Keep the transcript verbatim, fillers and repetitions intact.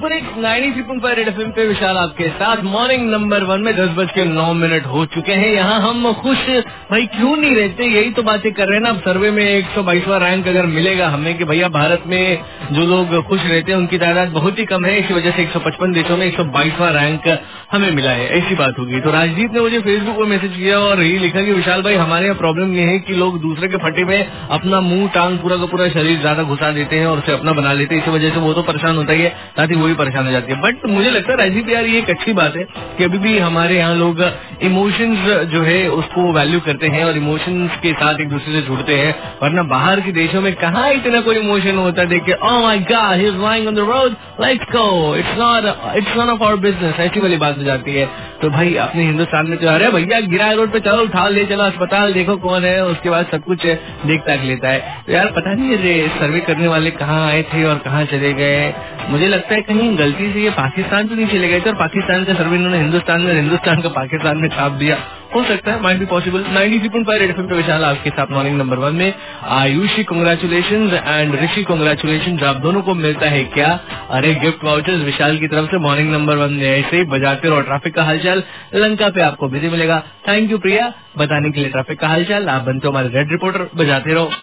Super एक ninety three point five red FM पे विशाल आपके साथ मॉर्निंग नंबर वन में दस बज के नौ मिनट हो चुके हैं। यहाँ हम खुश भाई क्यों नहीं रहते, यही तो बातें कर रहे हैं ना। अब सर्वे में एक सौ बाईसवां रैंक अगर मिलेगा हमें कि भैया भारत में जो लोग खुश रहते हैं उनकी तादाद बहुत ही कम है, इसी वजह से एक सौ पचपन देशों में एक सौ बाईसवां रैंक हमें मिला है, ऐसी बात होगी। तो राजदीप ने मुझे फेसबुक पर मैसेज किया और यही लिखा कि विशाल भाई हमारे यहाँ प्रॉब्लम ये है कि लोग दूसरे के फटे में अपना मुंह टांग पूरा का पूरा शरीर ज्यादा घुसा देते हैं और उसे अपना बना लेते हैं, इसी वजह से वो तो परेशान होता ही है, साथ ही वो भी परेशान हो जाती है। बट मुझे लगता है राजीव यार ये एक अच्छी बात है कि अभी भी हमारे यहाँ लोग इमोशंस जो है उसको वैल्यू करते हैं और इमोशंस के साथ एक दूसरे से जुड़ते हैं, वरना बाहर के देशों में कहाँ इतना कोई इमोशन होता है देख के oh my god he is lying on the road let's go it's not it's not of our business, ऐसी वाली बात हो जाती है। तो भाई अपने हिंदुस्तान में तो अरे भैया गिरा रोड पे चलो उठा ले चलो अस्पताल देखो कौन है, उसके बाद सब कुछ देख ताक लेता है। तो यार पता नहीं ये सर्वे करने वाले कहाँ आए थे और कहाँ चले गए। मुझे लगता है कहीं गलती से ये पाकिस्तान तो नहीं चले गए थे और पाकिस्तान का सर्वे इन्होंने हिंदुस्तान में हिंदुस्तान का पाकिस्तान में छाप दिया, हो सकता है, might be possible. Ninety three point five red FM पे विशाल आपके साथ मॉर्निंग नंबर वन में। Ayushi congratulation and Rishi congratulation, आप दोनों को मिलता है क्या? अरे गिफ्ट वाउचर्स विशाल की तरफ से मॉर्निंग नंबर वन में ऐसे ही बजाते रहो। ट्रैफिक का हालचाल लंका पे आपको बिजी मिलेगा। थैंक यू प्रिया बताने के लिए ट्रैफिक का हालचाल। आप बनते हो हमारे रेड रिपोर्टर, बजाते रहो।